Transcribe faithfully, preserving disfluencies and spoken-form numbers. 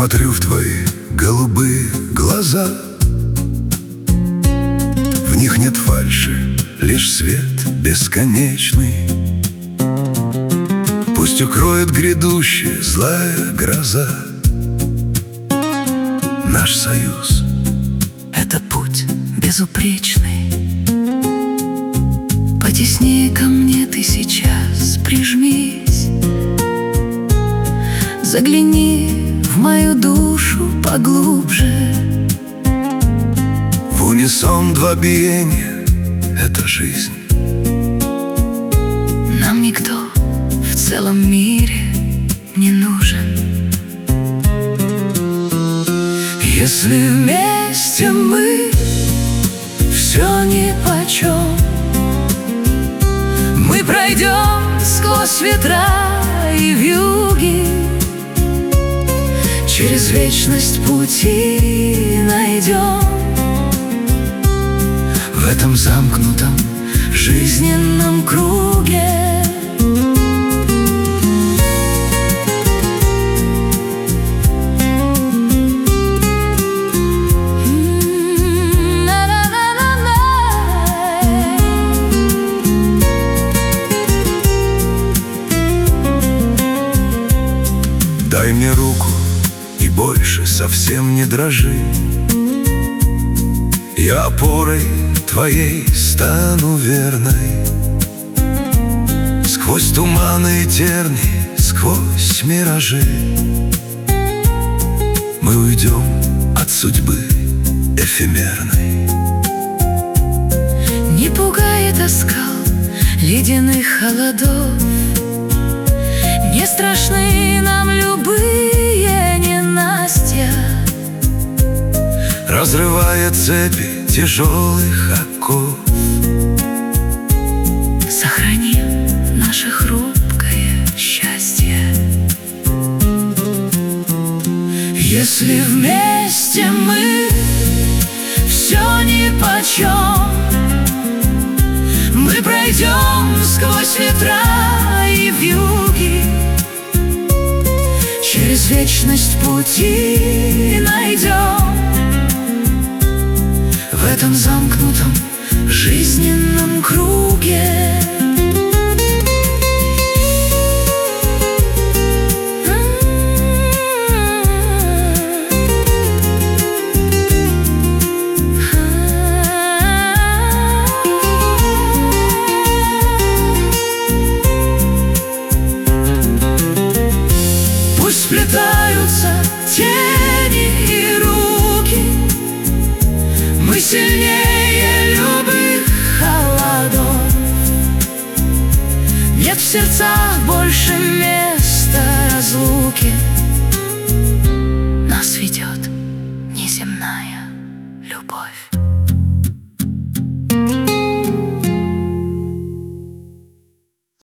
Смотрю в твои голубые глаза, в них нет фальши, лишь свет бесконечный. Пусть укроет грядущая злая гроза. Наш союз — это путь безупречный. Потеснее ко мне ты сейчас прижмись. Загляни в мою душу поглубже. В унисон два биения — это жизнь. Нам никто в целом мире не нужен. Если вместе мы, все нипочем. Мы пройдем сквозь ветра и вьюги, через вечность пути найдем. В этом замкнутом жизненном круге. Дай мне руку и больше совсем не дрожи. Я опорой твоей стану верной. Сквозь туманы и терни, сквозь миражи мы уйдем от судьбы эфемерной. Не пугает оскал ледяных холодов, не страшны нам любые ненастья. Разрывая цепи тяжелых оков, сохраним наше хрупкое счастье. Если вместе мы, все нипочем. Мы пройдем сквозь ветра и вьюги, через вечность пути найдем. В этом замкнутом жизненном круге. Пусть сплетаются тени и руки, мы сильнее